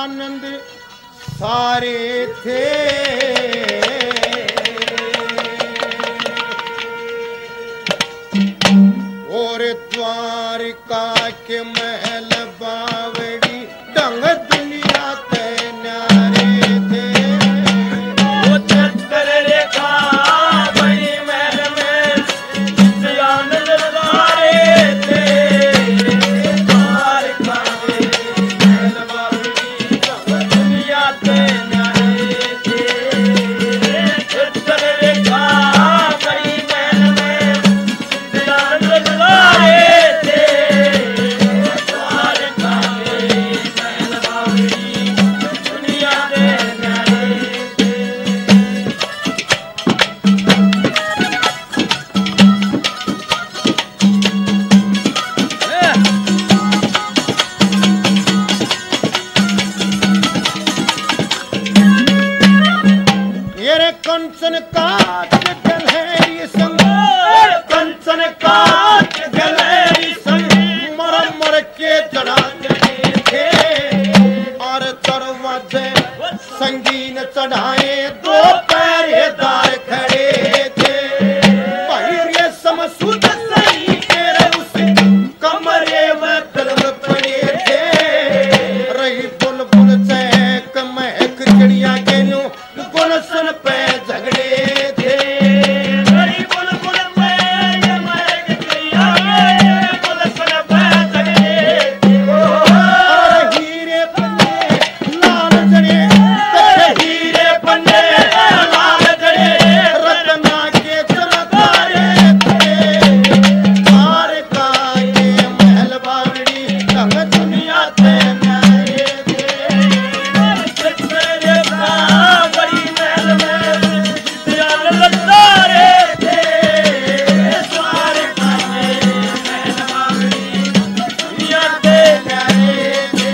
आनंद सारे थे। और द्वारिका के महल बावड़ी ढंग दुनिया ते न्यारे थे। वो चक्कर रेखा बड़ी महल में आनंद सारे थे। द्वारिका के महल बावड़ी ढंग दुनिया ते न्यारे थे। चक्कर रेखा बड़ी महल में आनंद सारे थे। द्वारिका के महल बावड़ी दुनिया ते न्यारे थे। येरे कंचन काट गलहरी संग, कंचन काट गलहरी संग मर मर के चढ़ा थे। और दरवाजे संगीन चढ़ाए दो पहरेदार खड़े थे। भाई समसूद सही तेरे उस कमरे में फिल्म पड़े थे। रही बुलबुल चहक महक चिड़िया के न्यू गुलशन पे झगड़े थे। बड़ी बुलबुल पे ये महक चिड़िया के गुलशन पे झगड़े थे। और हीरे पन्ने लाल जड़े, हीरे पन्ने लाल जड़े रत्ना के चमकारे थे। द्वारिका के महल बावड़ी ढंग दुनिया ते न्यारे थे। चक्कर रेखा बड़ी महल में आनंद सारे थे। द्वारिका के महल बावड़ी दुनिया ते न्यारे थे।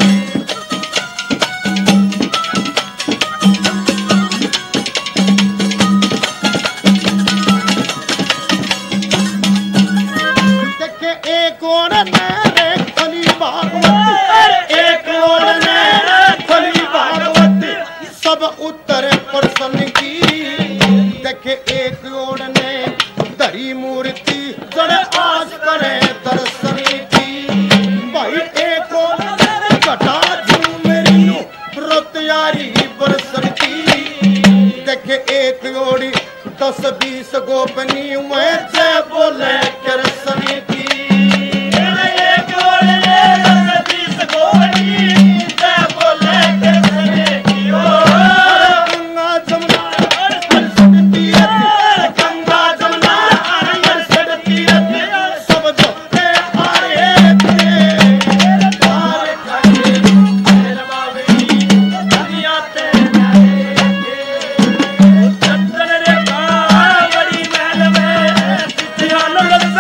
देखे एक और नैरे खली भागवत, एक और नैना खली भागवत सब उत्तर प्रसन्न की। देखे एक और ने धरी मूर्ति जड़ आस करे दर्शन की। भाई एक और घटा झूमरी रत्यारी बरसन की। देखे एक ओड़ी 10-20 गोपनी वह जय बोले करसन की। एक और नैना 10-20 गोपनी जय बोले कृष्ण की ओर। गंगा जमुना हर्षद तीरथ, गंगा जमुना हर्षद तीरथ सब जोते आ रहे थे। द्वारिका के महल बावड़ी दुनिया ते न्यारे थे। चक्कर रेखा बड़ी महल में आनंद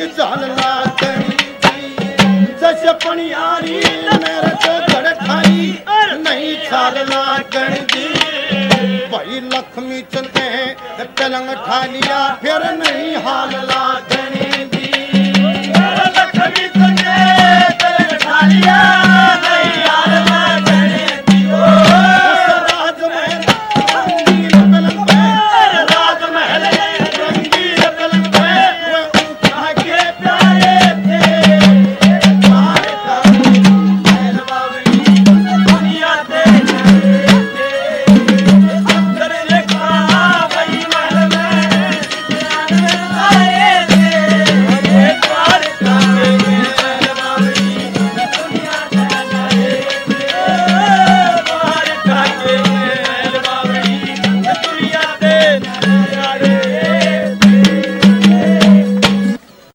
झाल लागणी जस पणियारी मेरे तो घड़ खाई नहीं झाल लागणी दी भाई लक्ष्मी चंद पलंग ठा लिया फिर नहीं हाल